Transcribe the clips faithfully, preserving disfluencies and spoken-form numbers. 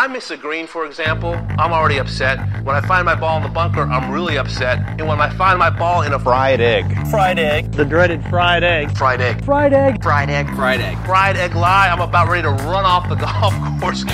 I miss a green, for example, I'm already upset. When I find my ball in the bunker, I'm really upset. And when I find my ball in a fried egg. Fried egg. The dreaded fried egg. Fried egg. Fried egg. Fried egg. Fried egg. Fried egg lie, I'm about ready to run off the golf course.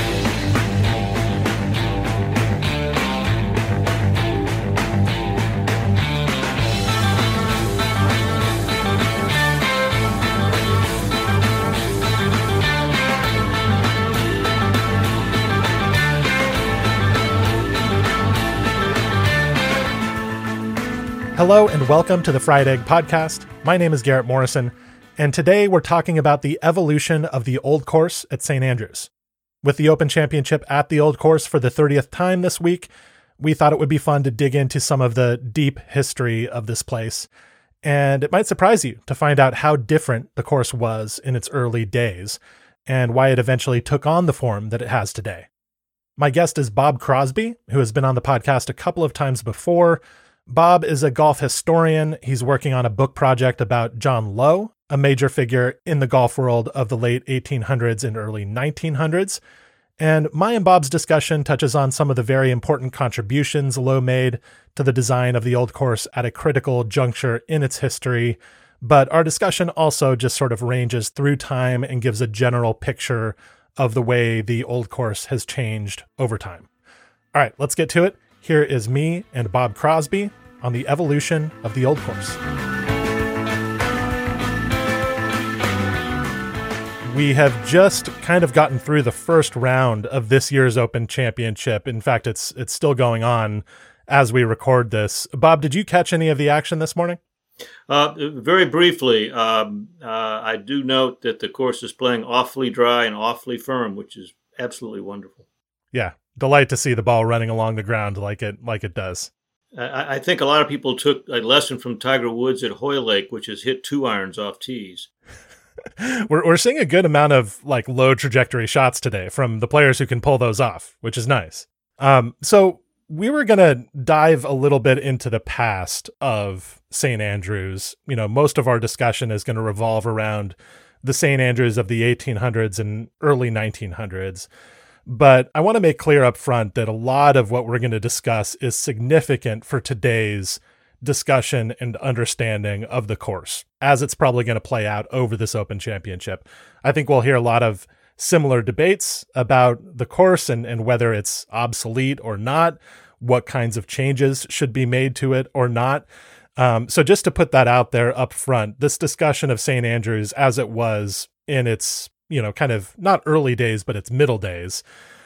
Hello and welcome to the Fried Egg Podcast. My name is Garrett Morrison, and today we're talking about the evolution of the Old Course at Saint Andrews. With the Open Championship at the Old Course for the thirtieth time this week, we thought it would be fun to dig into some of the deep history of this place. And it might surprise you to find out how different the course was in its early days, and why it eventually took on the form that it has today. My guest is Bob Crosby, who has been on the podcast a couple of times before. Bob is a golf historian. He's working on a book project about John Lowe, a major figure in the golf world of the late eighteen hundreds and early nineteen hundreds. And my and Bob's discussion touches on some of the very important contributions Lowe made to the design of the Old Course at a critical juncture in its history. But our discussion also just sort of ranges through time and gives a general picture of the way the Old Course has changed over time. All right, let's get to it. Here is me and Bob Crosby on the evolution of the Old Course. We have just kind of gotten through the first round of this year's Open Championship. In fact, it's it's still going on as we record this. Bob, did you catch any of the action this morning? Uh, very briefly, um, uh, I do note that the course is playing awfully dry and awfully firm, which is absolutely wonderful. Yeah. Delight to see the ball running along the ground like it like it does. I, I think a lot of people took a lesson from Tiger Woods at Hoylake, which has hit two irons off tees. we're we're seeing a good amount of like low trajectory shots today from the players who can pull those off, which is nice. Um, so we were gonna dive a little bit into the past of Saint Andrews. You know, most of our discussion is going to revolve around the Saint Andrews of the eighteen hundreds and early nineteen hundreds. But I want to make clear up front that a lot of what we're going to discuss is significant for today's discussion and understanding of the course, as it's probably going to play out over this Open Championship. I think we'll hear a lot of similar debates about the course and, and whether it's obsolete or not, what kinds of changes should be made to it or not. Um, so just to put that out there up front, this discussion of Saint Andrews as it was in its you know, kind of not early days, but its middle days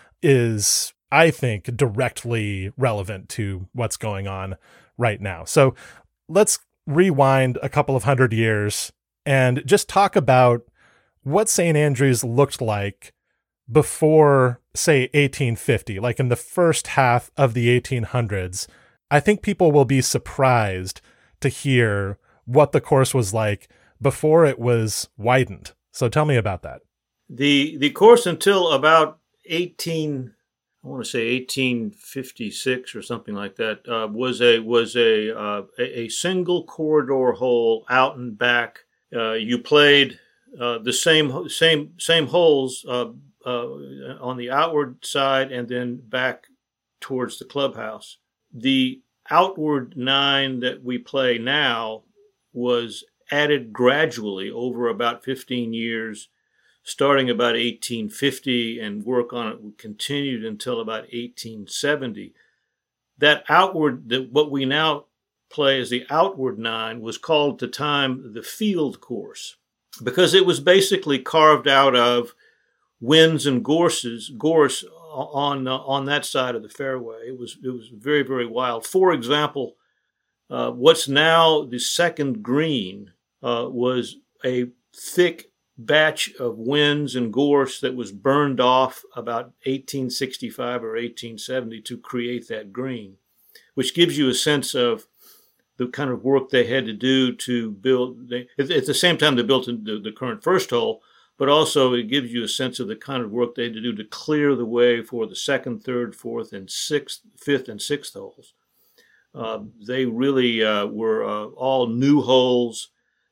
is, I think, directly relevant to what's going on right now. So let's rewind a couple of hundred years and just talk about what Saint Andrews looked like before, say, eighteen fifty, like in the first half of the eighteen hundreds. I think people will be surprised to hear what the course was like before it was widened. So tell me about that. The the course until about eighteen, I want to say eighteen fifty-six or something like that, uh, was a was a, uh, a a single corridor hole out and back. Uh, you played uh, the same same same holes uh, uh, on the outward side and then back towards the clubhouse. The outward nine that we play now was added gradually over about fifteen years. Starting about eighteen fifty, and work on it continued until about eighteen seventy. That outward, that what we now play as the outward nine, was called at the time the field course, because it was basically carved out of whins and gorses, gorse on uh, on that side of the fairway. It was it was very very wild. For example, uh, what's now the second green uh, was a thick batch of whins and gorse that was burned off about eighteen sixty-five or eighteen seventy to create that green, which gives you a sense of the kind of work they had to do to build. They, at, at the same time, they built the, the current first hole, but also it gives you a sense of the kind of work they had to do to clear the way for the second, third, fourth, and sixth, fifth, and sixth holes. Uh, they really uh, were uh, all new holes.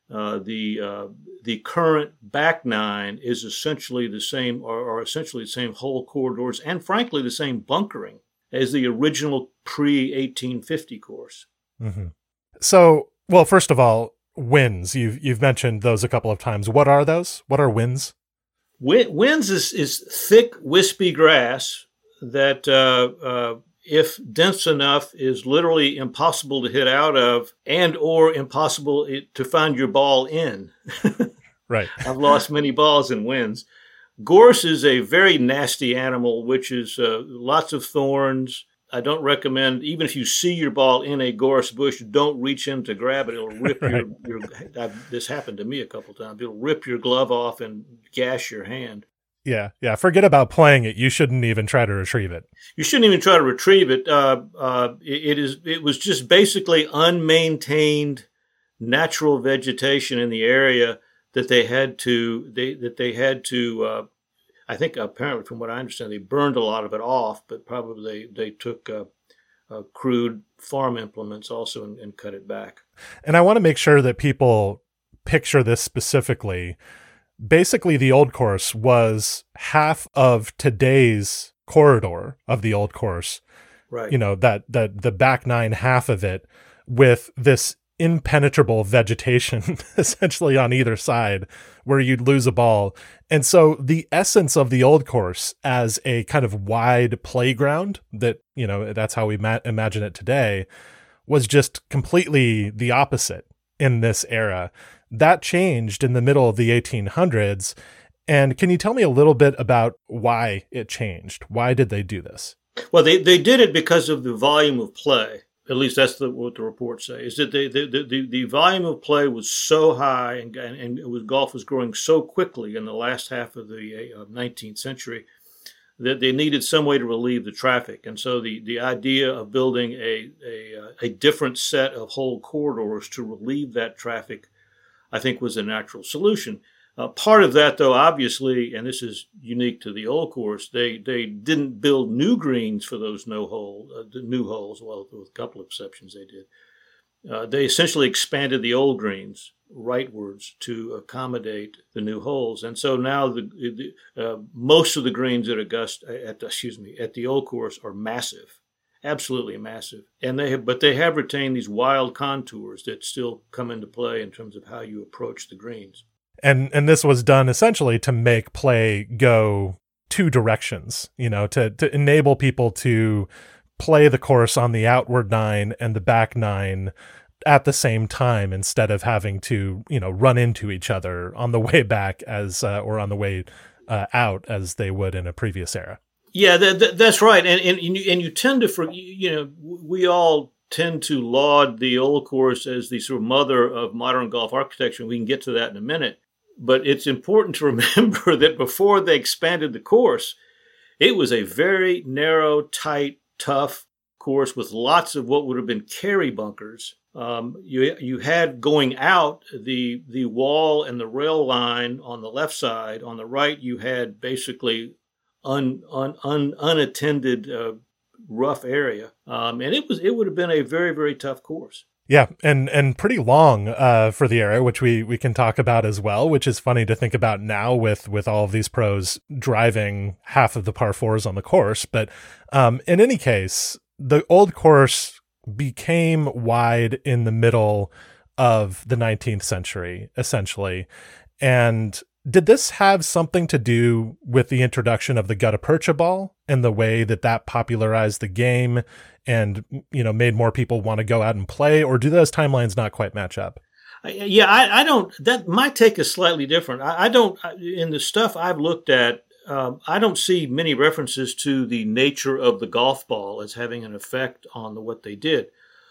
Uh, the uh, the current back nine is essentially the same, or, or essentially the same hole corridors, and frankly the same bunkering as the original pre eighteen fifty course. Mm-hmm. So, well, first of all, winds. You've you've mentioned those a couple of times. What are those? What are winds? Winds is is thick, wispy grass that, uh, uh, if dense enough, is literally impossible to hit out of, and or impossible to find your ball in. Right. I've lost many balls in winds. Gorse is a very nasty animal, which is uh, lots of thorns. I don't recommend, even if you see your ball in a gorse bush, don't reach in to grab it. It'll rip right. your, your I've, this happened to me a couple of times. It'll rip your glove off and gash your hand. Yeah, yeah. Forget about playing it. You shouldn't even try to retrieve it. You shouldn't even try to retrieve it. Uh, uh, it, it is. It was just basically unmaintained natural vegetation in the area that they had to. They that they had to. Uh, I think apparently, from what I understand, they burned a lot of it off, but probably they, they took uh, uh, crude farm implements also and, and cut it back. And I want to make sure that people picture this specifically. Basically, the old course was half of today's corridor of the old course. Right. You know, that, that the back nine half of it with this impenetrable vegetation essentially on either side where you'd lose a ball. And so the essence of the old course as a kind of wide playground that, you know, that's how we ma- imagine it today, was just completely the opposite in this era. That changed in the middle of the eighteen hundreds. And can you tell me a little bit about why it changed? Why did they do this? Well, they, they did it because of the volume of play. At least that's the, what the reports say, is that they, the, the, the volume of play was so high, and, and it was, golf was growing so quickly in the last half of the uh, nineteenth century that they needed some way to relieve the traffic. And so the, the idea of building a, a, a different set of whole corridors to relieve that traffic, I think, was a natural solution. Uh, part of that, though, obviously, and this is unique to the old course, they they didn't build new greens for those no hole, uh, the new holes. Well, with a couple of exceptions, they did. Uh, they essentially expanded the old greens rightwards to accommodate the new holes, and so now the, the uh, most of the greens at Augusta, at the, excuse me, at the old course are massive, absolutely massive, and they have, but they have retained these wild contours that still come into play in terms of how you approach the greens. And and this was done essentially to make play go two directions, you know, to, to enable people to play the course on the outward nine and the back nine at the same time, instead of having to, you know, run into each other on the way back as uh, or on the way uh, out as they would in a previous era. Yeah, that, that, that's right. And, and, and, you, and you tend to, for, you know, we all tend to laud the old course as the sort of mother of modern golf architecture. We can get to that in a minute. But it's important to remember that before they expanded the course, it was a very narrow, tight, tough course with lots of what would have been carry bunkers. Um, you you had going out the the wall and the rail line on the left side. On the right, you had basically un, un, un unattended uh, rough area, um, and it was it would have been a very very tough course. Yeah, and and pretty long uh, for the era, which we, we can talk about as well, which is funny to think about now with, with all of these pros driving half of the par fours on the course. But um, in any case, the old course became wide in the middle of the nineteenth century, essentially. And did this have something to do with the introduction of the gutta percha ball and the way that that popularized the game and, you know, made more people want to go out and play? Or do those timelines not quite match up? Yeah, I, I don't, that, my take is slightly different. I, I don't, in the stuff I've looked at, um, I don't see many references to the nature of the golf ball as having an effect on the, what they did.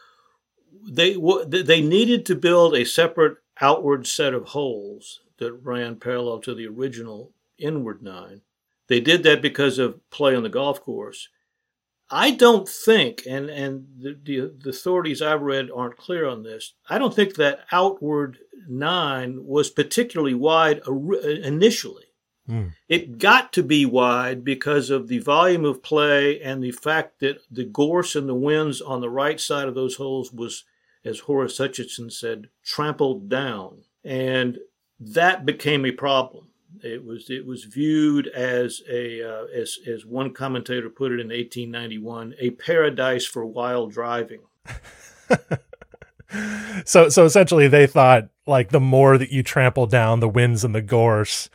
They, they needed to build a separate outward set of holes that ran parallel to the original inward nine. They did that because of play on the golf course. I don't think, and, and the, the, the authorities I've read aren't clear on this, I don't think that outward nine was particularly wide initially. Mm. It got to be wide because of the volume of play and the fact that the gorse and the winds on the right side of those holes was, as Horace Hutchinson said, trampled down. And that became a problem. It was it was viewed as a uh, as as one commentator put it in eighteen ninety-one, a paradise for wild driving. so so essentially they thought like the more that you trample down the winds and the gorse,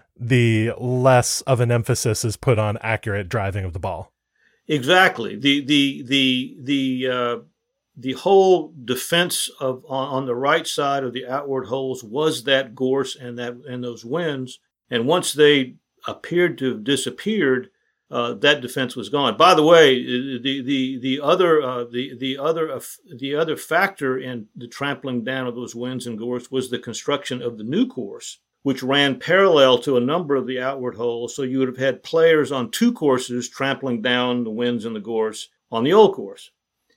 the less of an emphasis is put on accurate driving of the ball. Exactly. The the the the uh, the whole defense of on, on the right side of the outward holes was that gorse and that and those winds. And once they appeared to have disappeared, uh, that defense was gone. By the way, the the the other uh, the the other uh, the other factor in the trampling down of those winds and gorse was the construction of the new course, which ran parallel to a number of the outward holes. So you would have had players on two courses trampling down the winds and the gorse on the old course.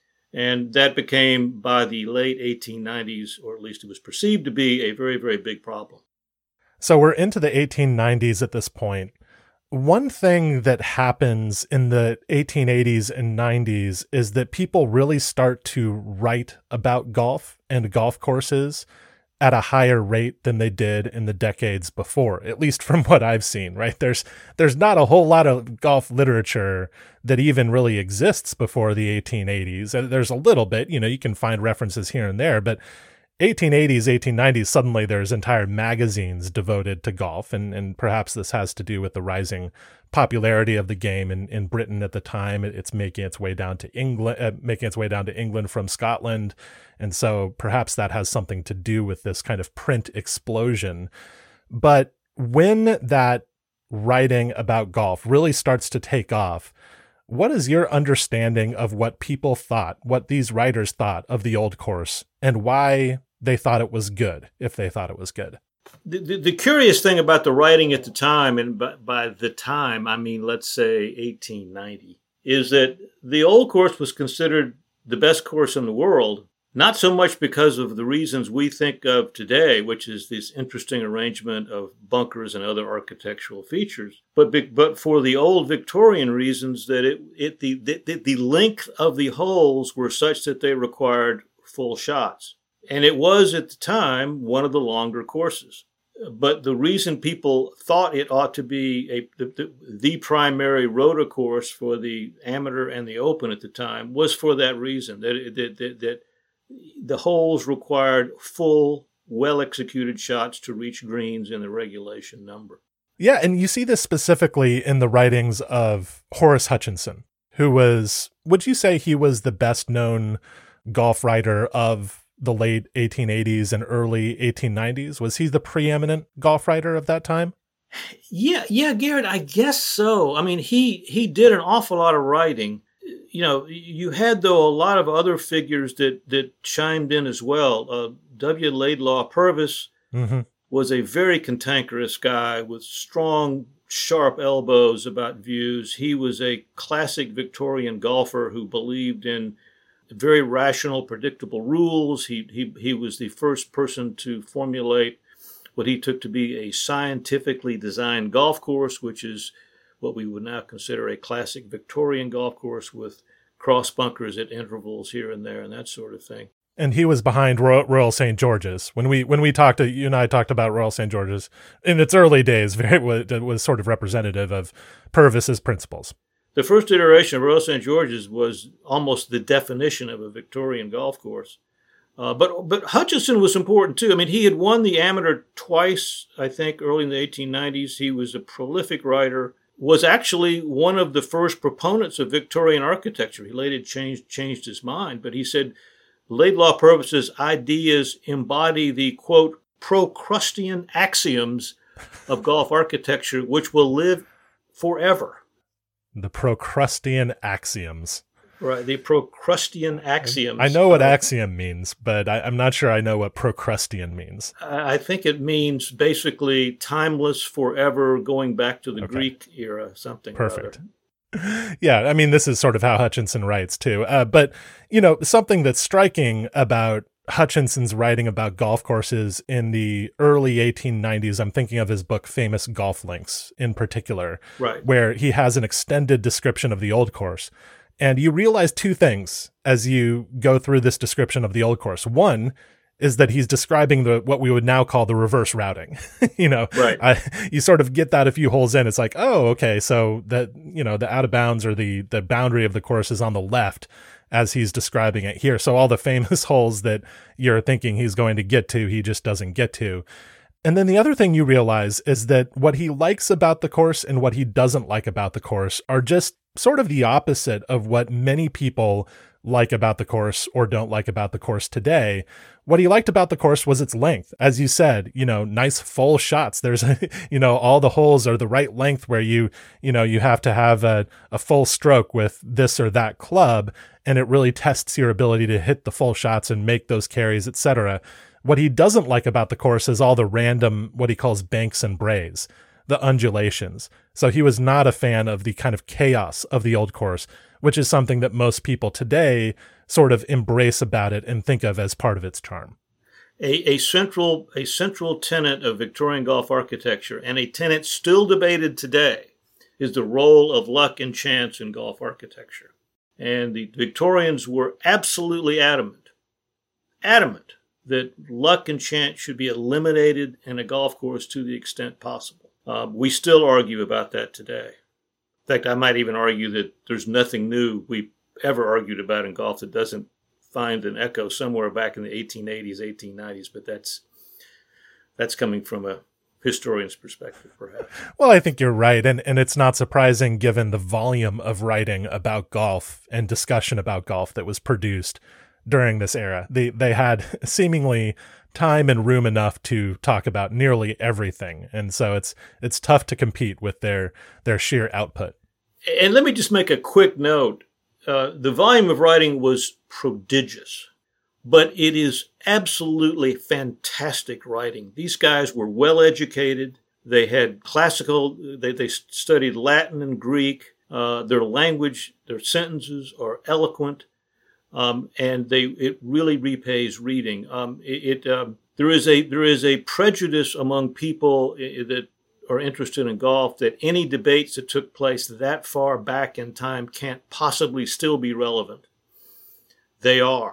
And that became, by the late eighteen nineties, or at least it was perceived to be, a very, very big problem. So we're into the eighteen nineties at this point. One thing that happens in the eighteen eighties and nineties is that people really start to write about golf and golf courses at a higher rate than they did in the decades before, at least from what I've seen, right? There's there's not a whole lot of golf literature that even really exists before the eighteen eighties. There's a little bit, you know, you can find references here and there, but eighteen eighties, eighteen nineties, suddenly there's entire magazines devoted to golf, and, and perhaps this has to do with the rising popularity of the game in, in Britain at the time. It's making its way down to England, uh, making its way down to England from Scotland, and so perhaps that has something to do with this kind of print explosion. But when that writing about golf really starts to take off, what is your understanding of what people thought, what these writers thought of the old course, and why they thought it was good, if they thought it was good? The, the, the curious thing about the writing at the time, and by, by the time, I mean, let's say eighteen ninety, is that the old course was considered the best course in the world, not so much because of the reasons we think of today, which is this interesting arrangement of bunkers and other architectural features, but be, but for the old Victorian reasons that it, it the, the, the length of the holes were such that they required full shots. And it was, at the time, one of the longer courses. But the reason people thought it ought to be a, the, the, the primary rota course for the amateur and the open at the time was for that reason, that, that, that, that the holes required full, well-executed shots to reach greens in the regulation number. Yeah, and you see this specifically in the writings of Horace Hutchinson, who was, would you say he was the best-known golf writer of the late eighteen eighties and early eighteen nineties? Was he the preeminent golf writer of that time? Yeah, yeah, Garrett, I guess so. I mean, he he did an awful lot of writing. You know, you had, though, a lot of other figures that, that chimed in as well. Uh, W. Laidlaw Purvis mm-hmm. was a very cantankerous guy with strong, sharp elbows about views. He was a classic Victorian golfer who believed in very rational, predictable rules. He, he he was the first person to formulate what he took to be a scientifically designed golf course, which is what we would now consider a classic Victorian golf course with cross bunkers at intervals here and there and that sort of thing. And he was behind Royal, Royal Saint George's. When we when we talked to you and I talked about Royal Saint George's in its early days, very it was sort of representative of Purvis's principles. The first iteration of Royal Saint George's was almost the definition of a Victorian golf course. Uh, but but Hutchinson was important, too. I mean, he had won the amateur twice, I think, early in the eighteen nineties. He was a prolific writer, was actually one of the first proponents of Victorian architecture. He later changed, changed his mind, but he said Laidlaw Purvis's ideas embody the, quote, Procrustean axioms of golf architecture, which will live forever. The Procrustean axioms. Right, the Procrustean axioms. I know what axiom means, but I, I'm not sure I know what Procrustean means. I think it means basically timeless, forever, going back to the okay. Greek era, something. Perfect. Yeah, I mean, this is sort of how Hutchinson writes, too. Uh, but, you know, something that's striking about Hutchinson's writing about golf courses in the early eighteen nineties, I'm thinking of his book, Famous Golf Links, in particular, right, where he has an extended description of the old course. And you realize two things as you go through this description of the old course. One, is that he's describing the what we would now call the reverse routing. you know, right. I, you sort of get that a few holes in. It's like, oh, okay, so that, you know, the out of bounds or the the boundary of the course is on the left as he's describing it here. So all the famous holes that you're thinking he's going to get to, he just doesn't get to. And then the other thing you realize is that what he likes about the course and what he doesn't like about the course are just sort of the opposite of what many people like about the course or don't like about the course today. What he liked about the course was its length. As you said, you know, nice full shots. There's, a, you know, all the holes are the right length where you, you know, you have to have a, a full stroke with this or that club, and it really tests your ability to hit the full shots and make those carries, et cetera. What he doesn't like about the course is all the random, what he calls banks and brays, the undulations. So he was not a fan of the kind of chaos of the old course, which is something that most people today sort of embrace about it and think of as part of its charm. A, a central a central tenet of Victorian golf architecture, and a tenet still debated today, is the role of luck and chance in golf architecture. And the Victorians were absolutely adamant, adamant that luck and chance should be eliminated in a golf course to the extent possible. Uh, we still argue about that today. In fact, I might even argue that there's nothing new we ever argued about in golf that doesn't find an echo somewhere back in the eighteen eighties, eighteen nineties, but that's that's coming from a historian's perspective, perhaps. Well, I think you're right, and, and it's not surprising given the volume of writing about golf and discussion about golf that was produced during this era. They, they had seemingly time and room enough to talk about nearly everything, and so it's it's tough to compete with their their sheer output. And let me just make a quick note. Uh, the volume of writing was prodigious, but it is absolutely fantastic writing. These guys were well educated. They had classical, they, they studied Latin and Greek. Uh, their language, their sentences are eloquent. Um, and they it really repays reading. Um, it, it um, there is a there is a prejudice among people that are interested in golf that any debates that took place that far back in time can't possibly still be relevant. They are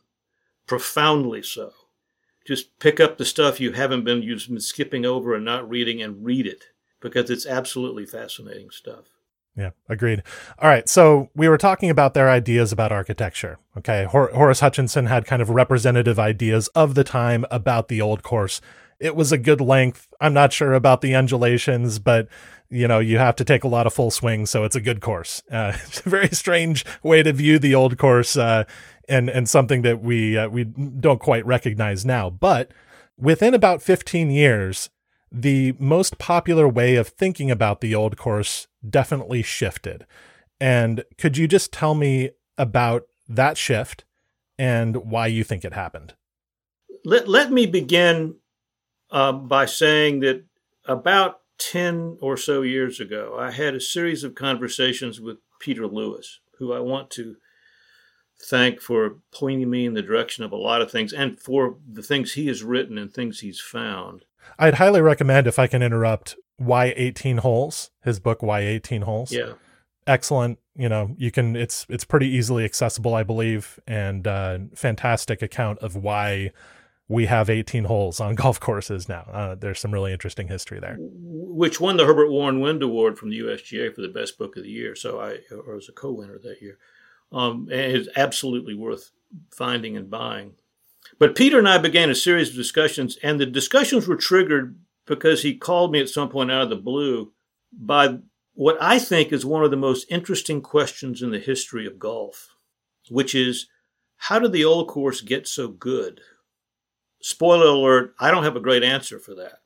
profoundly so. Just pick up the stuff you haven't been you've been skipping over and not reading, and read it, because it's absolutely fascinating stuff. Yeah, agreed. All right, so we were talking about their ideas about architecture. Okay, Hor- Horace Hutchinson had kind of representative ideas of the time about the old course. It was a good length. I'm not sure about the undulations, but you know, you have to take a lot of full swings, so it's a good course. Uh, it's a very strange way to view the old course, uh, and and something that we uh, we don't quite recognize now. But within about fifteen years, the most popular way of thinking about the old course definitely shifted. And could you just tell me about that shift and why you think it happened? Let, let me begin uh, by saying that about ten or so years ago, I had a series of conversations with Peter Lewis, who I want to thank for pointing me in the direction of a lot of things and for the things he has written and things he's found. I'd highly recommend, if I can interrupt, Why eighteen Holes, his book, Why eighteen Holes. Yeah. Excellent. You know, you can, it's, it's pretty easily accessible, I believe, and uh fantastic account of why we have eighteen holes on golf courses now. Uh, there's some really interesting history there. Which won the Herbert Warren Wind Award from the U S G A for the best book of the year. So I, or was a co-winner that year. Um, and it's absolutely worth finding and buying. But Peter and I began a series of discussions, and the discussions were triggered because he called me at some point out of the blue by what I think is one of the most interesting questions in the history of golf, which is, how did the old course get so good? Spoiler alert, I don't have a great answer for that.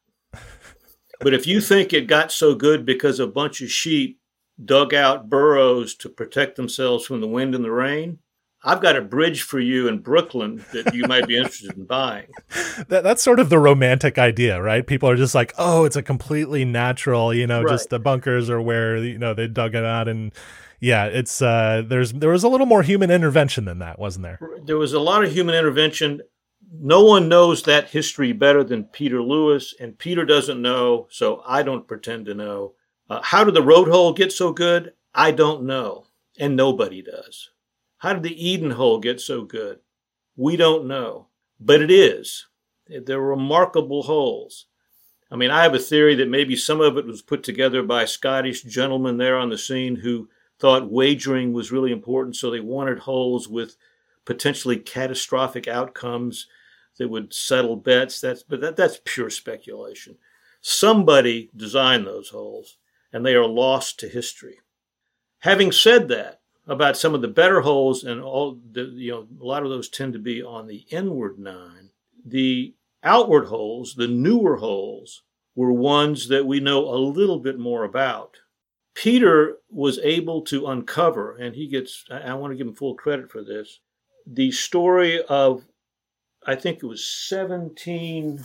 But if you think it got so good because a bunch of sheep dug out burrows to protect themselves from the wind and the rain, I've got a bridge for you in Brooklyn that you might be interested in buying. That, that's sort of the romantic idea, right? People are just like, oh, it's a completely natural, you know, Right. just the bunkers are where, you know, they dug it out. And yeah, it's, uh, there's, there was a little more human intervention than that, wasn't there? There was a lot of human intervention. No one knows that history better than Peter Lewis, and Peter doesn't know, so I don't pretend to know. Uh, how did the road hole get so good? I don't know, and nobody does. How did the Eden hole get so good? We don't know. but it is. They're remarkable holes. I mean, I have a theory that maybe some of it was put together by Scottish gentlemen there on the scene who thought wagering was really important, so they wanted holes with potentially catastrophic outcomes that would settle bets. That's but that, that's pure speculation. Somebody designed those holes, and they are lost to history. Having said that, about some of the better holes, and all the, you know, a lot of those tend to be on the inward nine. The outward holes, the newer holes, were ones that we know a little bit more about. Peter was able to uncover, and he gets, I want to give him full credit for this, the story of, I think it was seventeen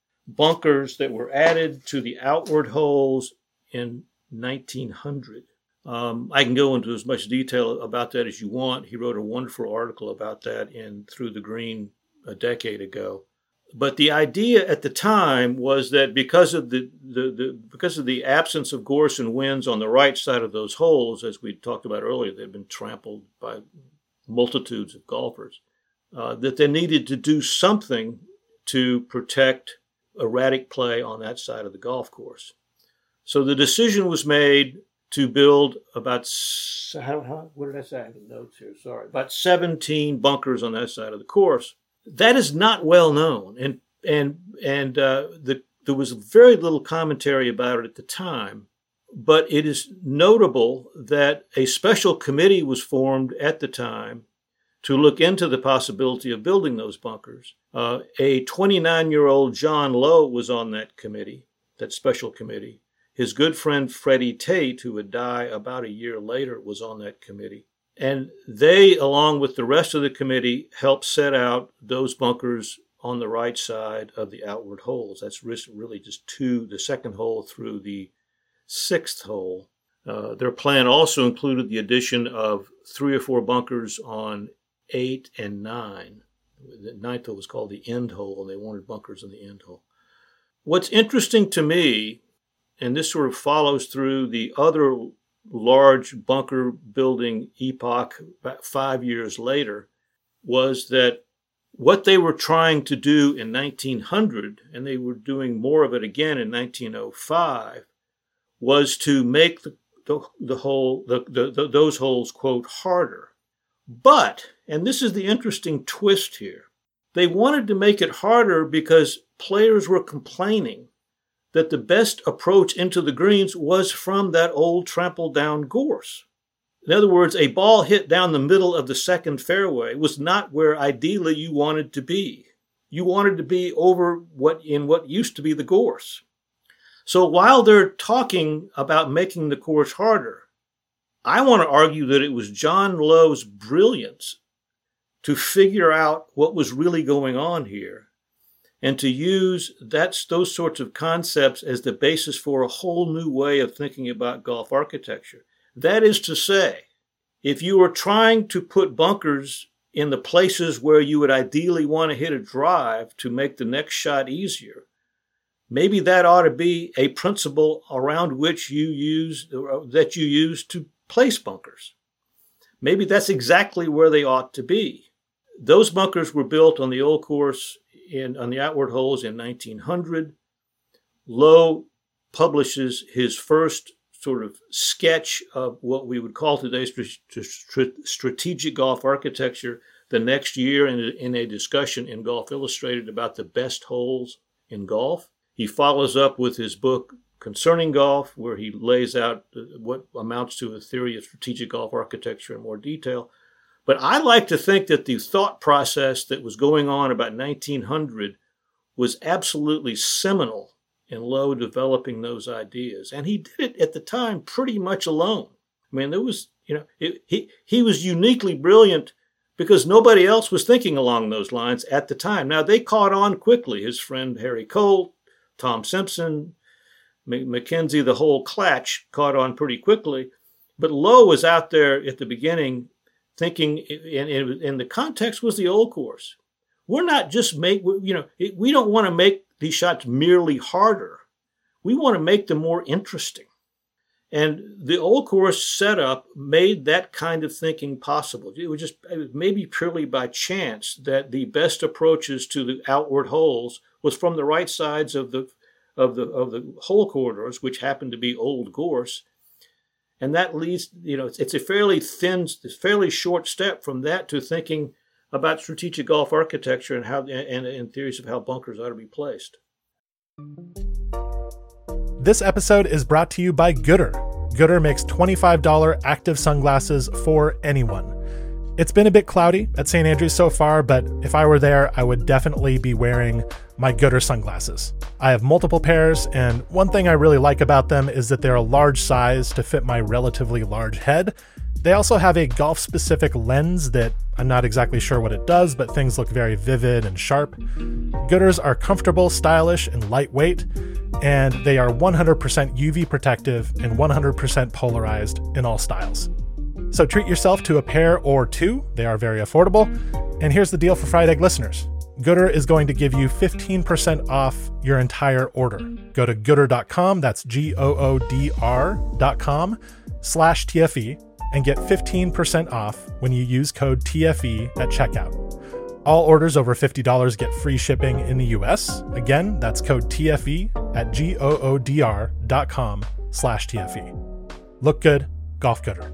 bunkers that were added to the outward holes in nineteen hundred. Um, I can go into as much detail about that as you want. He wrote a wonderful article about that in Through the Green a decade ago. But the idea at the time was that because of the, the, the because of the absence of gorse and winds on the right side of those holes, as we talked about earlier, they've been trampled by multitudes of golfers, uh, that they needed to do something to protect erratic play on that side of the golf course. So the decision was made to build about, how, how, what did I say? I have the notes here, sorry. About seventeen bunkers on that side of the course. That is not well known, and and and uh, the, there was very little commentary about it at the time. But it is notable that a special committee was formed at the time to look into the possibility of building those bunkers. Uh, a twenty-nine-year-old John Lowe was on that committee, that special committee. His good friend Freddie Tate, who would die about a year later, was on that committee. And they, along with the rest of the committee, helped set out those bunkers on the right side of the outward holes. That's really just two, the second hole through the sixth hole. Uh, their plan also included the addition of three or four bunkers on eight and nine. The ninth hole was called the end hole, and they wanted bunkers in the end hole. What's interesting to me, and this sort of follows through the other large bunker building epoch about five years later, was that what they were trying to do in nineteen hundred, and they were doing more of it again in nineteen oh five, was to make the, the, the hole, the, the, the, those holes, quote, harder. But, and this is the interesting twist here, they wanted to make it harder because players were complaining that the best approach into the greens was from that old trampled down gorse. In other words, a ball hit down the middle of the second fairway was not where ideally you wanted to be. You wanted to be over what in what used to be the gorse. So while they're talking about making the course harder, I want to argue that it was John Lowe's brilliance to figure out what was really going on here, and to use that's those sorts of concepts as the basis for a whole new way of thinking about golf architecture. That is to say, if you were trying to put bunkers in the places where you would ideally want to hit a drive to make the next shot easier, maybe that ought to be a principle around which you use that you use to place bunkers. Maybe that's exactly where they ought to be. Those bunkers were built on the old course in on the outward holes in nineteen hundred. Lowe publishes his first sort of sketch of what we would call today strategic golf architecture the next year in a, in a discussion in Golf Illustrated about the best holes in golf. He follows up with his book Concerning Golf, where he lays out what amounts to a theory of strategic golf architecture in more detail. But I like to think that the thought process that was going on about nineteen hundred was absolutely seminal in Lowe developing those ideas. And he did it at the time pretty much alone. I mean, there was, you know, it, he, he was uniquely brilliant because nobody else was thinking along those lines at the time. Now, they caught on quickly. His friend Harry Colt, Tom Simpson, M- Mackenzie, the whole clatch caught on pretty quickly. But Lowe was out there at the beginning thinking, and, and the context was the old course. We're not just make, you know, we don't want to make these shots merely harder. We want to make them more interesting. And the old course setup made that kind of thinking possible. It was just it was maybe purely by chance that the best approaches to the outward holes was from the right sides of the of the of the hole corridors, which happened to be old gorse. And that leads, you know, it's, it's a fairly thin, fairly short step from that to thinking about strategic golf architecture and how and, and theories of how bunkers ought to be placed. This episode is brought to you by Goodr. Goodr makes twenty-five dollars active sunglasses for anyone. It's been a bit cloudy at Saint Andrews so far, but if I were there, I would definitely be wearing my Goodr sunglasses. I have multiple pairs, and one thing I really like about them is that they're a large size to fit my relatively large head. They also have a golf-specific lens that I'm not exactly sure what it does, but things look very vivid and sharp. Goodrs are comfortable, stylish, and lightweight, and they are one hundred percent U V protective and one hundred percent polarized in all styles. So treat yourself to a pair or two. They are very affordable. And here's the deal for Fried Egg listeners. Goodr is going to give you fifteen percent off your entire order. Go to goodr dot com, that's G O O D R dot com, slash T F E, and get fifteen percent off when you use code T F E at checkout. All orders over fifty dollars get free shipping in the U S. Again, that's code T F E at G O O D R dot com slash T F E. Look good, golf gooder.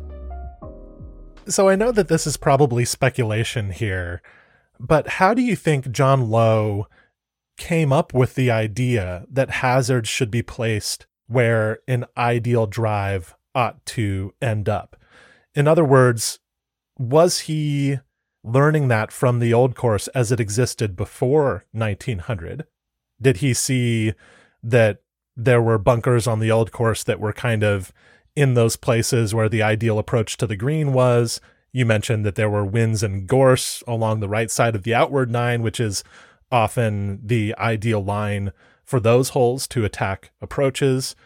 So I know that this is probably speculation here, but how do you think John Low came up with the idea that hazards should be placed where an ideal drive ought to end up? In other words, was he learning that from the old course as it existed before nineteen hundred? Did he see that there were bunkers on the old course that were kind of in those places where the ideal approach to the green was? You mentioned that there were winds and gorse along the right side of the outward nine, which is often the ideal line for those holes to attack approaches.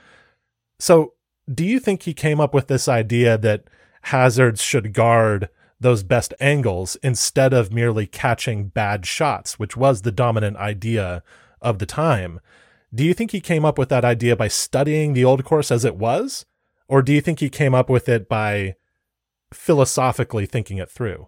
So do you think he came up with this idea that hazards should guard those best angles instead of merely catching bad shots, which was the dominant idea of the time? Do you think he came up with that idea by studying the old course as it was? Or do you think he came up with it by philosophically thinking it through?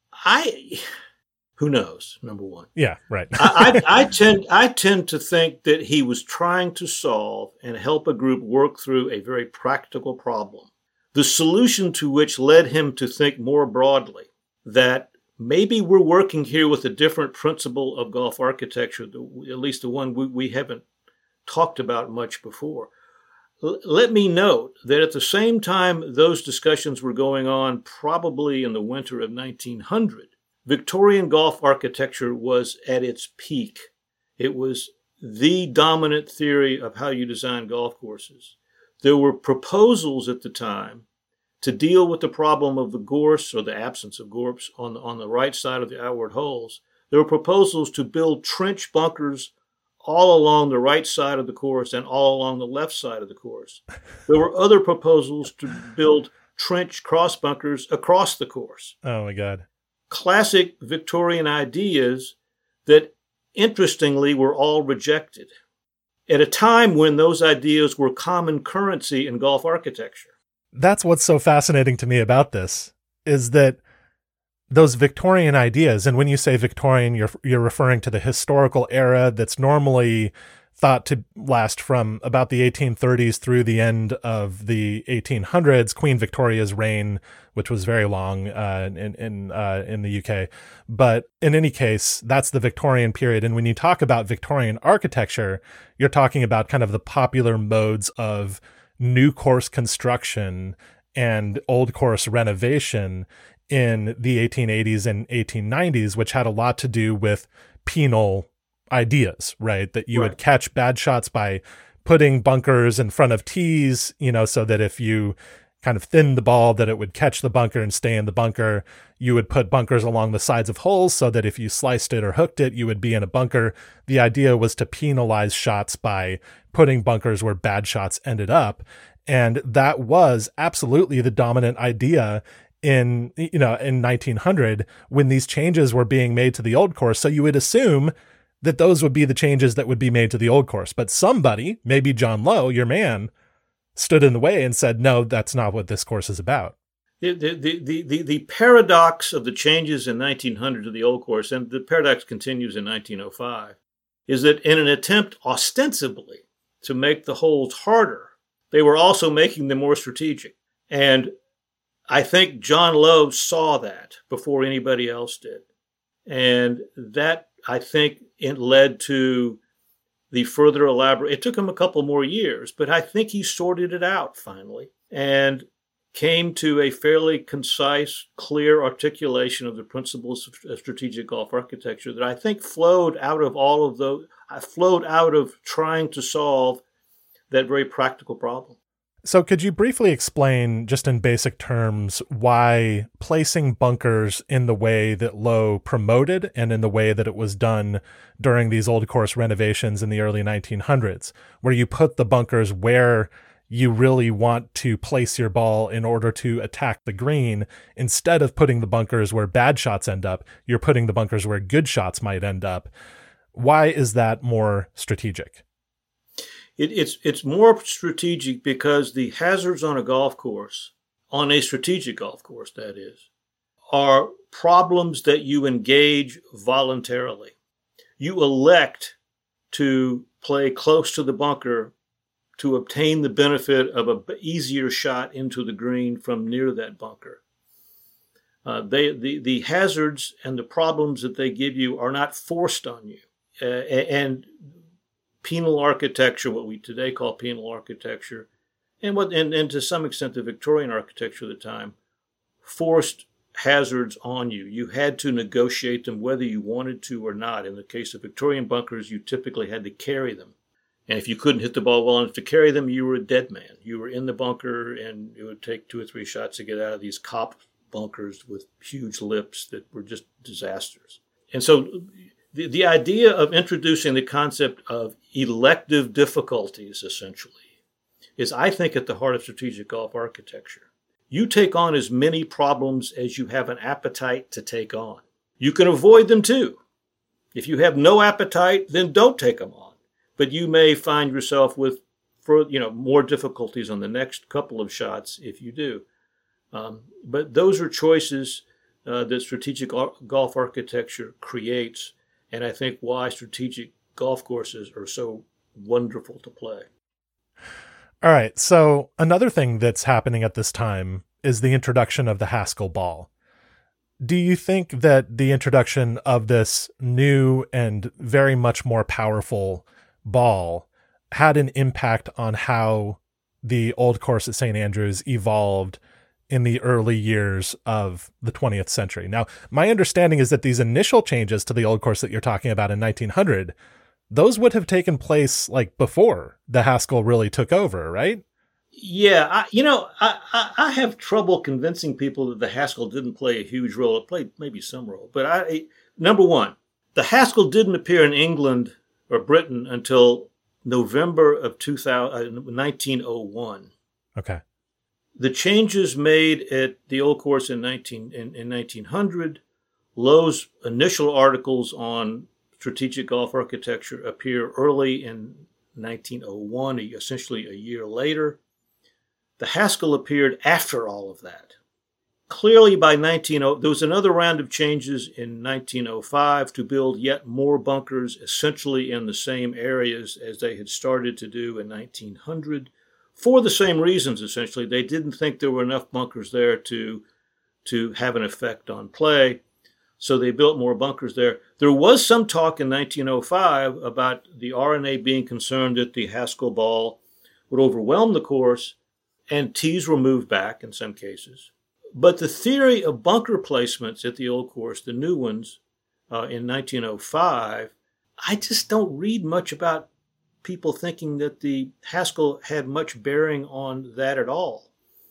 I, who knows, number one. Yeah, right. I, I, I tend I tend to think that he was trying to solve and help a group work through a very practical problem, the solution to which led him to think more broadly that maybe we're working here with a different principle of golf architecture, at least the one we, we haven't talked about much before. L- let me note that at the same time those discussions were going on, probably in the winter of nineteen hundred, Victorian golf architecture was at its peak. It was the dominant theory of how you design golf courses. There were proposals at the time to deal with the problem of the gorse or the absence of gorse on the, on the right side of the outward holes. There were proposals to build trench bunkers all along the right side of the course and all along the left side of the course. There were other proposals to build trench cross bunkers across the course. Oh my God. Classic Victorian ideas that, interestingly, were all rejected at a time when those ideas were common currency in golf architecture. That's what's so fascinating to me about this, is that those Victorian ideas, and when you say Victorian, you're you're referring to the historical era that's normally thought to last from about the eighteen thirties through the end of the eighteen hundreds, Queen Victoria's reign, which was very long uh, in in uh, in the U K. But in any case, that's the Victorian period. And when you talk about Victorian architecture, you're talking about kind of the popular modes of new course construction and old course renovation in the eighteen eighties and eighteen nineties, which had a lot to do with penal ideas, right? That you Right. would catch bad shots by putting bunkers in front of tees, you know, so that if you kind of thinned the ball, that it would catch the bunker and stay in the bunker. You would put bunkers along the sides of holes so that if you sliced it or hooked it, you would be in a bunker. The idea was to penalize shots by putting bunkers where bad shots ended up. And that was absolutely the dominant idea in, you know, in nineteen hundred when these changes were being made to the old course. So you would assume that those would be the changes that would be made to the old course. But somebody, maybe John Low, your man, stood in the way and said, no, that's not what this course is about. The, the, the, the, the paradox of the changes in nineteen hundred to the old course, and the paradox continues in nineteen oh five, is that in an attempt ostensibly to make the holes harder, they were also making them more strategic. And I think John Lowe saw that before anybody else did. And that, I think, it led to the further elaborate. It took him a couple more years, but I think he sorted it out finally and came to a fairly concise, clear articulation of the principles of strategic golf architecture that I think flowed out of all of those, flowed out of trying to solve that very practical problem. So could you briefly explain, just in basic terms, why placing bunkers in the way that Lowe promoted and in the way that it was done during these old course renovations in the early nineteen hundreds, where you put the bunkers where you really want to place your ball in order to attack the green, instead of putting the bunkers where bad shots end up, you're putting the bunkers where good shots might end up. Why is that more strategic? It, it's it's more strategic because the hazards on a golf course, on a strategic golf course, that is, are problems that you engage voluntarily. You elect to play close to the bunker to obtain the benefit of an easier shot into the green from near that bunker. Uh, they the, the hazards and the problems that they give you are not forced on you. Uh, and penal architecture, what we today call penal architecture, and what and, and to some extent the Victorian architecture of the time, forced hazards on you. You had to negotiate them whether you wanted to or not. In the case of Victorian bunkers, you typically had to carry them. And if you couldn't hit the ball well enough to carry them, you were a dead man. You were in the bunker, and it would take two or three shots to get out of these cop bunkers with huge lips that were just disasters. And so the, the idea of introducing the concept of elective difficulties, essentially, is, I think, at the heart of strategic golf architecture. You take on as many problems as you have an appetite to take on. You can avoid them, too. If you have no appetite, then don't take them on. But you may find yourself with, for, you know, more difficulties on the next couple of shots if you do. Um, but those are choices uh, that strategic ar- golf architecture creates, and I think why strategic golf courses are so wonderful to play. All right, so another thing that's happening at this time is the introduction of the Haskell ball. Do you think that the introduction of this new and very much more powerful ball had an impact on how the old course at Saint Andrews evolved in the early years of the twentieth century? Now, my understanding is that these initial changes to the old course that you're talking about in nineteen hundred, those would have taken place like before the Haskell really took over, right? Yeah, I, you know, I, I, I have trouble convincing people that the Haskell didn't play a huge role. It played maybe some role. But I, number one, the Haskell didn't appear in England or Britain until November of two thousand, nineteen oh one. Okay. The changes made at the old course in, nineteen, in, in nineteen hundred, Lowe's initial articles on strategic golf architecture appear early in nineteen oh one, essentially a year later. The Haskell appeared after all of that. Clearly by nineteen oh, there was another round of changes in nineteen oh five to build yet more bunkers, essentially in the same areas as they had started to do in nineteen hundred, for the same reasons, essentially. They didn't think there were enough bunkers there to, to have an effect on play, so they built more bunkers there. There was some talk in nineteen oh five about the R N A being concerned that the Haskell ball would overwhelm the course, and tees were moved back in some cases. But the theory of bunker placements at the old course, the new ones uh, in nineteen oh five, I just don't read much about people thinking that the Haskell had much bearing on that at all.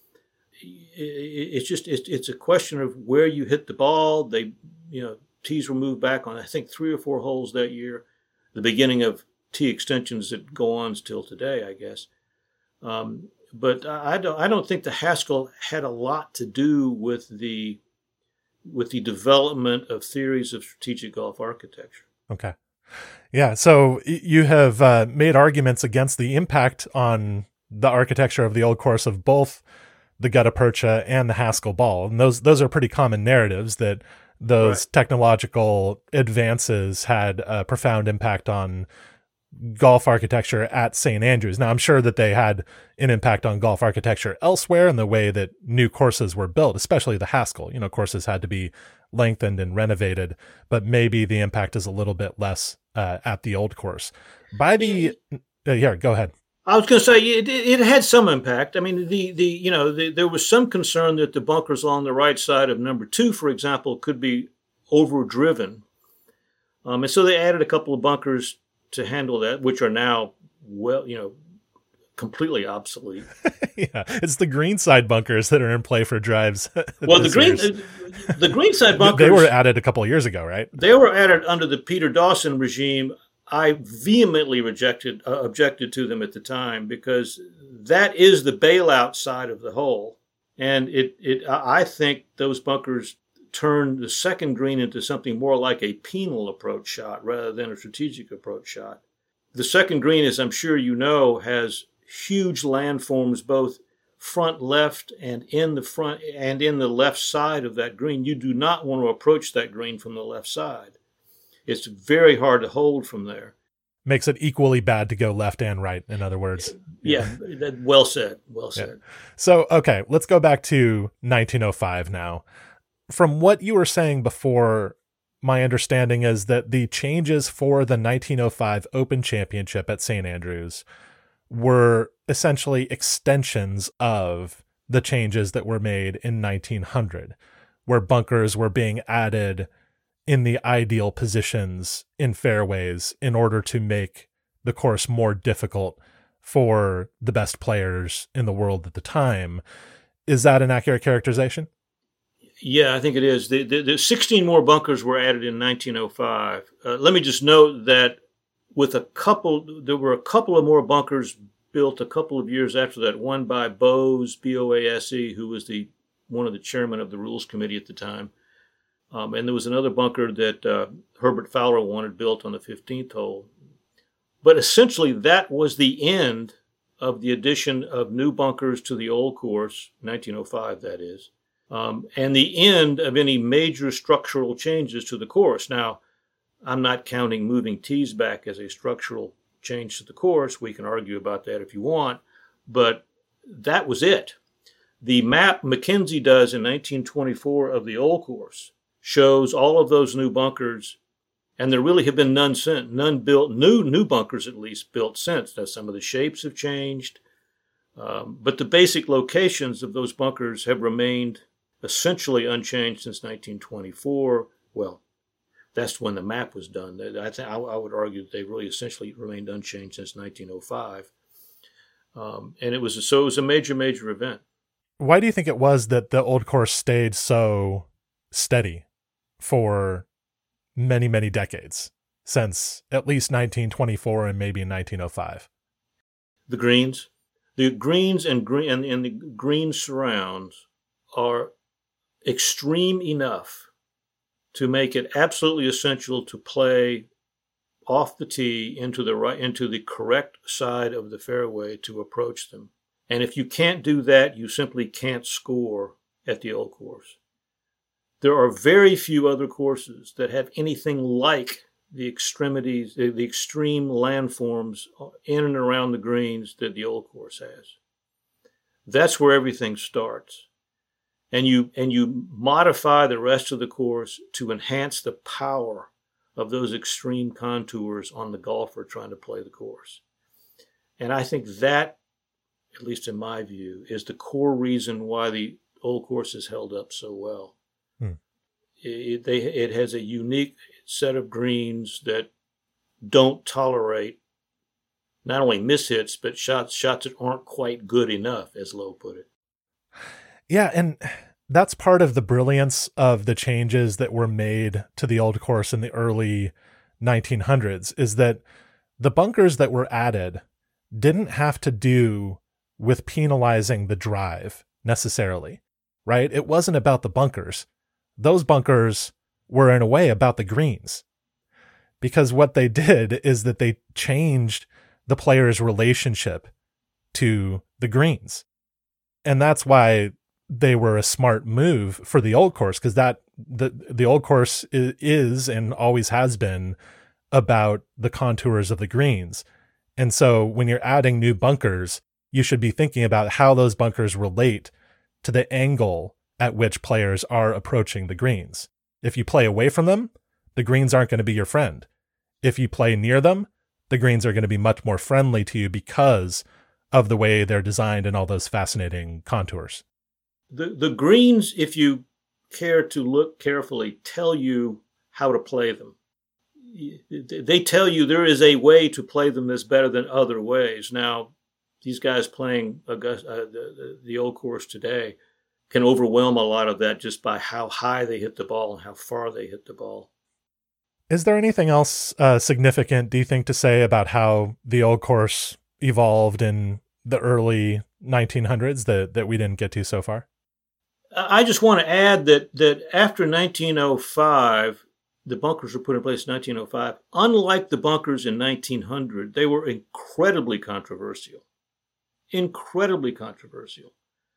It's just it's, it's a question of where you hit the ball. They, you know, tees were moved back on I think three or four holes that year. The beginning of tee extensions that go on till today, I guess. Um, But I don't. I don't think the Haskell had a lot to do with the with the development of theories of strategic golf architecture. Okay, yeah. So you have uh, made arguments against the impact on the architecture of the old course of both the gutta percha and the Haskell ball. And those those are pretty common narratives, that those right. technological advances had a profound impact on golf architecture at Saint Andrews. Now, I'm sure that they had an impact on golf architecture elsewhere in the way that new courses were built, especially the Haskell. You know, courses had to be lengthened and renovated, but maybe the impact is a little bit less uh, at the old course. By the uh, here, go ahead. I was going to say it, it had some impact. I mean, the the you know the, there was some concern that the bunkers along the right side of number two, for example, could be overdriven, um, and so they added a couple of bunkers to handle that, which are now, well, you know, completely obsolete. Yeah, it's the greenside bunkers that are in play for drives. Well, the green, the greenside bunkers, they were added a couple of years ago, right? They were added under the Peter Dawson regime. I vehemently rejected, uh, objected to them at the time, because that is the bailout side of the hole, and it, it, I think those bunkers turn the second green into something more like a penal approach shot rather than a strategic approach shot. The second green, as I'm sure you know, has huge landforms both front left and in the front and in the left side of that green. You do not want to approach that green from the left side. It's very hard to hold from there. Makes it equally bad to go left and right, in other words. Yeah, yeah. Well said. Well said. Yeah. So, okay, let's go back to nineteen oh five now. From what you were saying before, my understanding is that the changes for the nineteen oh five Open Championship at Saint Andrews were essentially extensions of the changes that were made in nineteen hundred, where bunkers were being added in the ideal positions in fairways in order to make the course more difficult for the best players in the world at the time. Is that an accurate characterization? Yeah, I think it is. The, the, the sixteen more bunkers were added in nineteen oh five. Uh, let me just note that with a couple, there were a couple of more bunkers built a couple of years after that. One by Bose, B O A S E, who was the one of the chairman of the rules committee at the time. Um, and there was another bunker that uh, Herbert Fowler wanted built on the fifteenth hole. But essentially, that was the end of the addition of new bunkers to the old course, nineteen oh five, that is. Um, and the end of any major structural changes to the course. Now, I'm not counting moving tees back as a structural change to the course. We can argue about that if you want, but that was it. The map McKenzie does in nineteen twenty-four of the old course shows all of those new bunkers, and there really have been none since, none built, new new bunkers at least built since. Now, some of the shapes have changed, um, but the basic locations of those bunkers have remained essentially unchanged since nineteen twenty-four. Well, that's when the map was done. I, th- I would argue that they really essentially remained unchanged since nineteen oh five. Um, and it was, so it was a major, major event. Why do you think it was that the old course stayed so steady for many, many decades, since at least nineteen twenty-four and maybe nineteen oh five? The greens. The greens and green and, and the green surrounds are extreme enough to make it absolutely essential to play off the tee into the right, into the correct side of the fairway to approach them. And if you can't do that, you simply can't score at the old course. There are very few other courses that have anything like the extremities, the extreme landforms in and around the greens that the old course has. That's where everything starts. And you and you modify the rest of the course to enhance the power of those extreme contours on the golfer trying to play the course. And I think that, at least in my view, is the core reason why the old course has held up so well. Hmm. It, they, it has a unique set of greens that don't tolerate not only mishits, but shots shots that aren't quite good enough, as Lowe put it. Yeah, and that's part of the brilliance of the changes that were made to the old course in the early nineteen hundreds, is that the bunkers that were added didn't have to do with penalizing the drive necessarily, right? It wasn't about the bunkers. Those bunkers were in a way about the greens, because what they did is that they changed the player's relationship to the greens. And that's why they were a smart move for the old course, because that the the old course is, is and always has been about the contours of the greens. And so when you're adding new bunkers, you should be thinking about how those bunkers relate to the angle at which players are approaching the greens. If you play away from them, the greens aren't going to be your friend. If you play near them, the greens are going to be much more friendly to you because of the way they're designed and all those fascinating contours. The the greens, if you care to look carefully, tell you how to play them. They tell you there is a way to play them that's better than other ways. Now, these guys playing Augusta, uh, the, the old course today can overwhelm a lot of that just by how high they hit the ball and how far they hit the ball. Is there anything else uh, significant, do you think, to say about how the old course evolved in the early nineteen hundreds that, that we didn't get to so far? I just want to add that that after nineteen oh five, the bunkers were put in place in nineteen oh five. Unlike the bunkers in nineteen hundred, they were incredibly controversial. Incredibly controversial.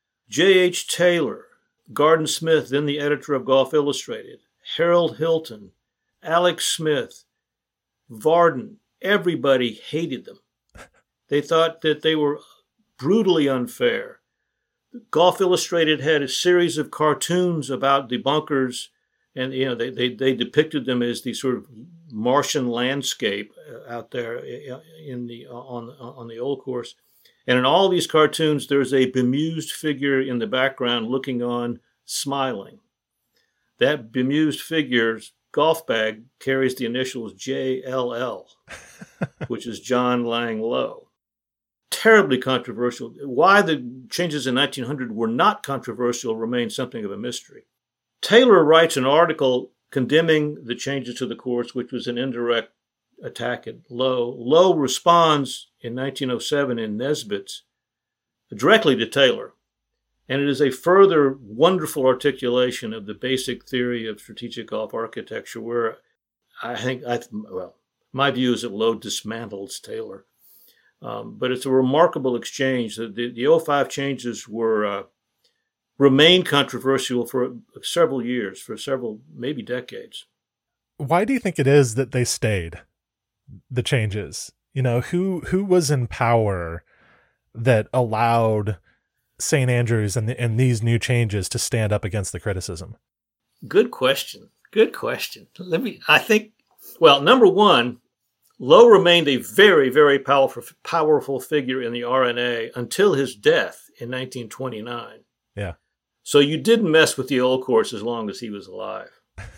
J H Taylor, Garden Smith, then the editor of Golf Illustrated, Harold Hilton, Alex Smith, Varden, everybody hated them. They thought that they were brutally unfair. Golf Illustrated had a series of cartoons about the bunkers, and you know they, they, they depicted them as the sort of Martian landscape out there in the on on the old course. And in all these cartoons, there's a bemused figure in the background looking on, smiling. That bemused figure's golf bag carries the initials J L L, which is John Lang Low. Terribly controversial. Why the changes in nineteen hundred were not controversial remains something of a mystery. Taylor writes an article condemning the changes to the course, which was an indirect attack at Low. Low responds in nineteen oh seven in Nesbitt's directly to Taylor. And it is a further wonderful articulation of the basic theory of strategic golf architecture, where I think, I well, my view is that Low dismantles Taylor. Um, but it's a remarkable exchange. The, the, the oh five changes were uh, remained controversial for several years, for several, maybe decades. Why do you think it is that they stayed, the changes? You know, who who was in power that allowed Saint Andrews and, the, and these new changes to stand up against the criticism? Good question. Good question. Let me, I think, well, number one, Low remained a very, very powerful, powerful figure in the R N A until his death in nineteen twenty-nine. Yeah. So you didn't mess with the old course as long as he was alive.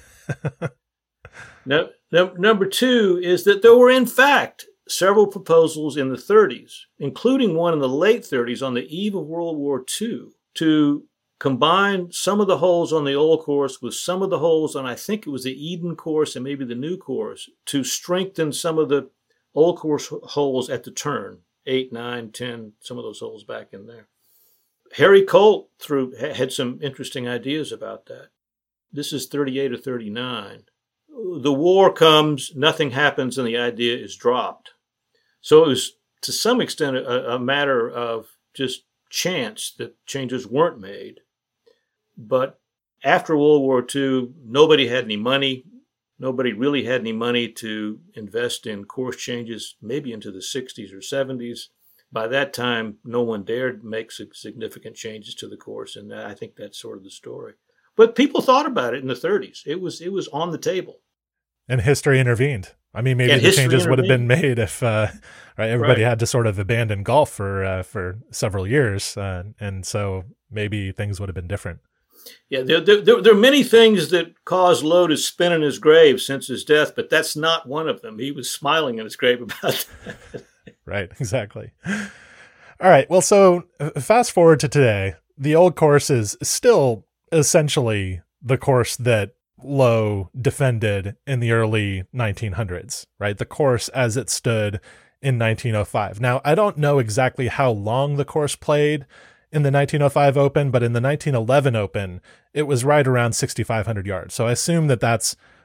Now, no, number two is that there were, in fact, several proposals in the thirties, including one in the late thirties on the eve of World War Two, to combine some of the holes on the old course with some of the holes on, I think it was the Eden course and maybe the new course, to strengthen some of the old course holes at the turn, eight, nine, ten, some of those holes back in there. Harry Colt threw, had some interesting ideas about that. This is thirty-eight or thirty-nine. The war comes, nothing happens, and the idea is dropped. So it was, to some extent, a, a matter of just chance that changes weren't made. But after World War Two, nobody had any money. Nobody really had any money to invest in course changes, maybe into the sixties or seventies. By that time, no one dared make significant changes to the course, and I think that's sort of the story. But people thought about it in the thirties. It was it was on the table. And history intervened. I mean, maybe and the changes intervened. would have been made if uh, right, everybody right. had to sort of abandon golf for uh, for several years, uh, and so maybe things would have been different. Yeah, there, there, there are many things that caused Low to spin in his grave since his death, but that's not one of them. He was smiling in his grave about that. Right, exactly. All right, well, so fast forward to today. The old course is still essentially the course that Low defended in the early nineteen hundreds, right? The course as it stood in nineteen oh five. Now, I don't know exactly how long the course played in the nineteen oh five Open, but in the nineteen eleven Open, it was right around sixty-five hundred yards. So I assume that that's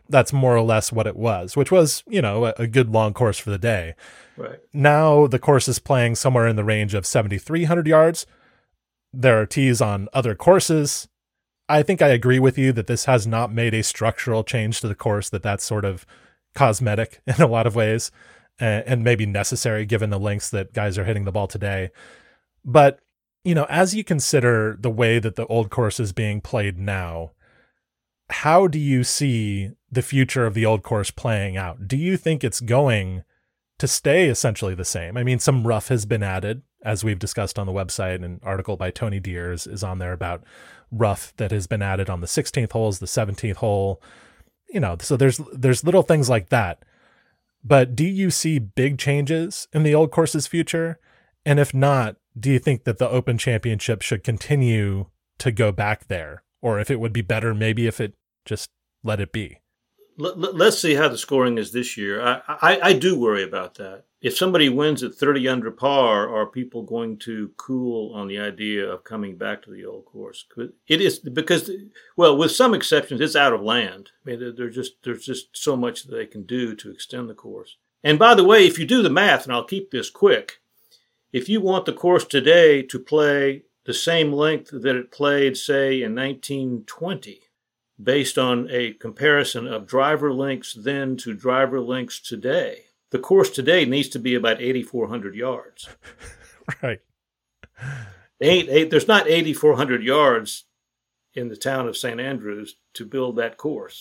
that's more or less what it was, which was, you know, a, a good long course for the day. Right. Now the course is playing somewhere in the range of seventy-three hundred yards. There are tees on other courses. I think I agree with you that this has not made a structural change to the course, that that's sort of cosmetic in a lot of ways, and, and maybe necessary given the lengths that guys are hitting the ball today. But, you know, as you consider the way that the old course is being played now, how do you see the future of the old course playing out? Do you think it's going to stay essentially the same? I mean, some rough has been added, as we've discussed on the website. An article by Tony Deers is on there about rough that has been added on the sixteenth holes, the seventeenth hole. You know, so there's there's little things like that. But do you see big changes in the old course's future? And if not, do you think that the Open Championship should continue to go back there? Or if it would be better maybe if it just let it be? Let's see how the scoring is this year. I, I, I do worry about that. If somebody wins at thirty under par, are people going to cool on the idea of coming back to the old course? It is because, well, with some exceptions, it's out of land. I mean, there's just there's just so much that they can do to extend the course. And by the way, if you do the math, and I'll keep this quick, if you want the course today to play the same length that it played, say, in nineteen twenty, based on a comparison of driver lengths then to driver lengths today, the course today needs to be about eighty-four hundred yards. Right. Ain't, ain't, there's not eighty-four hundred yards in the town of Saint Andrews to build that course.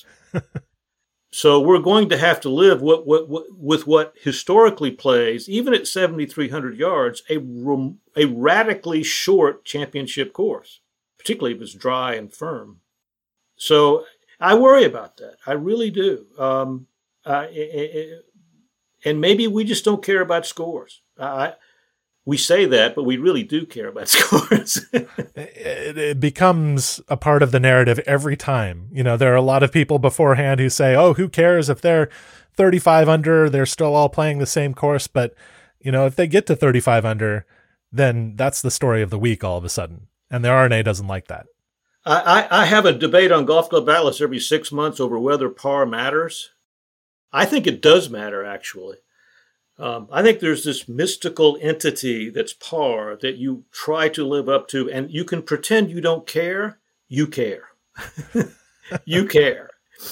So we're going to have to live what, what, what, with what historically plays, even at seventy-three hundred yards, a, a radically short championship course, particularly if it's dry and firm. So I worry about that. I really do. Um, uh, it, it, and maybe we just don't care about scores. I, we say that, but we really do care about scores. it, it becomes a part of the narrative every time. You know, there are a lot of people beforehand who say, oh, who cares if they're thirty-five under, they're still all playing the same course. But, you know, if they get to thirty-five under, then that's the story of the week all of a sudden. And the R N A doesn't like that. I, I have a debate on Golf Club Atlas every six months over whether par matters. I think it does matter, actually. Um, I think there's this mystical entity that's par that you try to live up to, and you can pretend you don't care. You care. You care.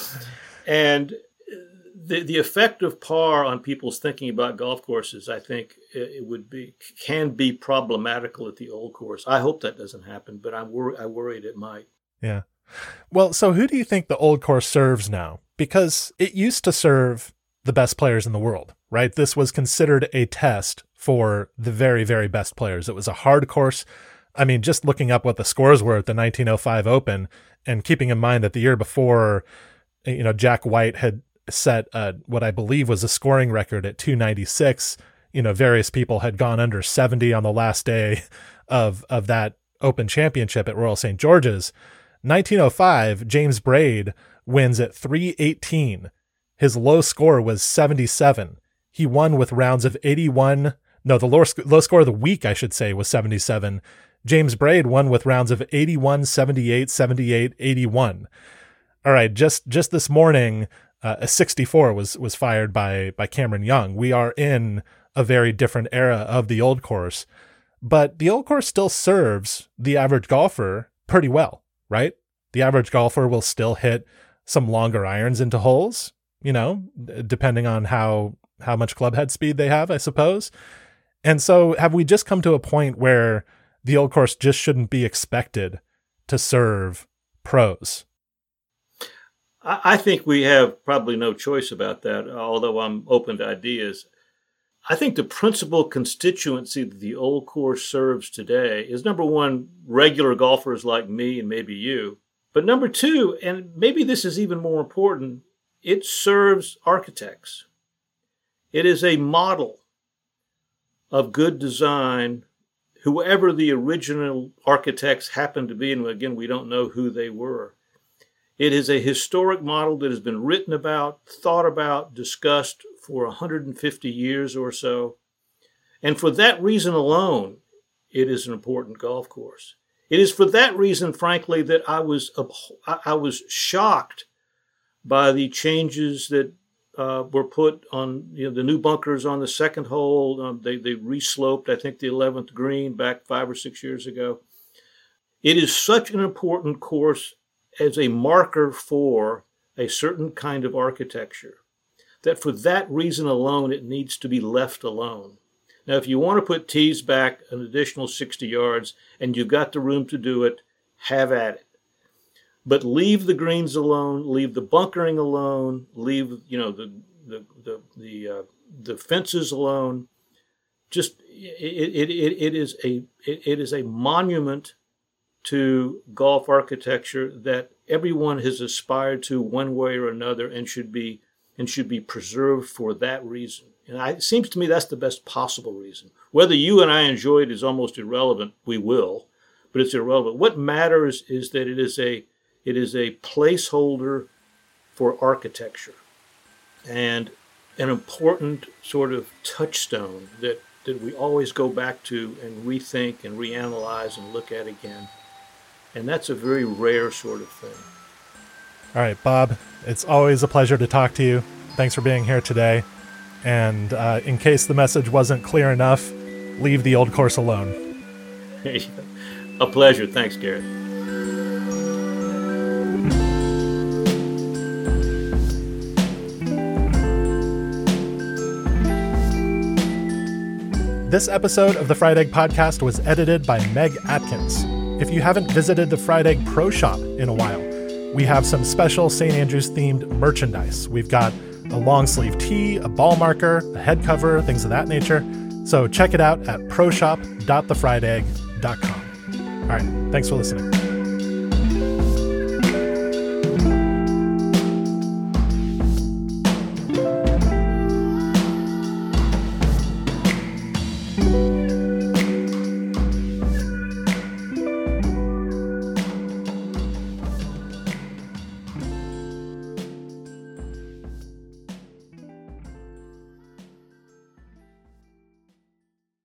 And the the effect of par on people's thinking about golf courses, I think it would be can be problematical at the old course. I hope that doesn't happen, but I'm wor- I worried it might. Yeah. Well, so who do you think the old course serves now? Because it used to serve the best players in the world, right? This was considered a test for the very, very best players. It was a hard course. I mean, just looking up what the scores were at the nineteen oh five Open and keeping in mind that the year before, you know, Jack White had set uh, what I believe was a scoring record at two ninety-six. You know, various people had gone under seventy on the last day of, of that Open Championship at Royal Saint George's. nineteen oh five, James Braid wins at three eighteen. His low score was seventy-seven. He won with rounds of eighty-one. No, the low, low score of the week, I should say, was seventy-seven. James Braid won with rounds of eighty-one, seventy-eight, seventy-eight, eighty-one. All right, just just this morning, uh, a sixty-four was was fired by by Cameron Young. We are in a very different era of the old course, but the old course still serves the average golfer pretty well, right? The average golfer will still hit some longer irons into holes, you know, depending on how how much club head speed they have, I suppose. And so have we just come to a point where the old course just shouldn't be expected to serve pros? I think we have probably no choice about that, although I'm open to ideas. I think the principal constituency that the old course serves today is, number one, regular golfers like me and maybe you. But number two, and maybe this is even more important, it serves architects. It is a model of good design, whoever the original architects happen to be, and again, we don't know who they were. It is a historic model that has been written about, thought about, discussed for one hundred fifty years or so. And for that reason alone, it is an important golf course. It is for that reason, frankly, that I was I was shocked by the changes that uh, were put on, you know, the new bunkers on the second hole. Um, they, they resloped, I think, the eleventh green back five or six years ago. It is such an important course as a marker for a certain kind of architecture that for that reason alone, it needs to be left alone. Now, if you want to put tees back an additional sixty yards and you've got the room to do it, have at it. But leave the greens alone, leave the bunkering alone, leave, you know, the the the the, uh, the fences alone. Just it it it, it is a it, it is a monument to golf architecture that everyone has aspired to one way or another, and should be and should be preserved for that reason. And I, it seems to me that's the best possible reason. Whether you and I enjoy it is almost irrelevant. We will, but it's irrelevant. What matters is that it is a it is a placeholder for architecture, and an important sort of touchstone that that we always go back to and rethink and reanalyze and look at again. And that's a very rare sort of thing. All right, Bob, it's always a pleasure to talk to you. Thanks for being here today. And uh, in case the message wasn't clear enough, leave the old course alone. A pleasure. Thanks, Garrett. This episode of the Fried Egg Podcast was edited by Meg Atkins. If you haven't visited the Fried Egg Pro Shop in a while, we have some special Saint Andrews themed merchandise. We've got a long sleeve tee, a ball marker, a head cover, things of that nature. So check it out at pro shop dot the fried egg dot com. All right, thanks for listening.